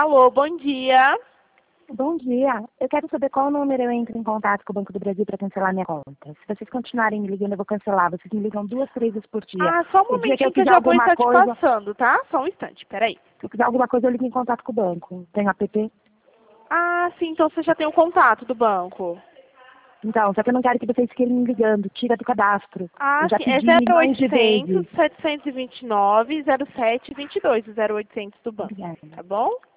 Alô, bom dia. Bom dia. Eu quero saber qual número eu entro em contato com o Banco do Brasil para cancelar minha conta. Se vocês continuarem me ligando, eu vou cancelar. Vocês me ligam 2, 3 vezes por dia. Ah, só um O dia que eu momentinho que eu fizer já vou alguma estar te coisa, passando, tá? Só um instante, peraí. se eu fizer alguma coisa, eu ligo em contato com o banco. Tem app? Ah, sim, então você já tem o contato do banco. Então, só que eu não quero que vocês fiquem me ligando. Tira do cadastro. Ah, Eu já sim, é pedi milhões de 0800 vezes. 729 0722, o 0800 do banco, Obrigada. tá bom?